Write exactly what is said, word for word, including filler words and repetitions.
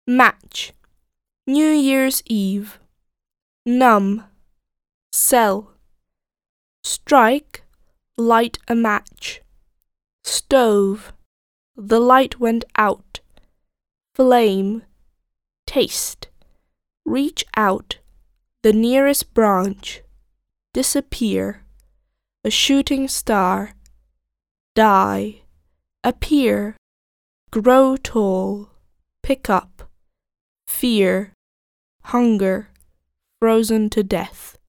Match, New Year's Eve. Numb, sell. Strike, light a match. Stove, the light went out. Flame, taste. Reach out, the nearest branch. Disappear, a shooting star. Die, appear. Grow tall, pick up. Fear, hunger, frozen to death.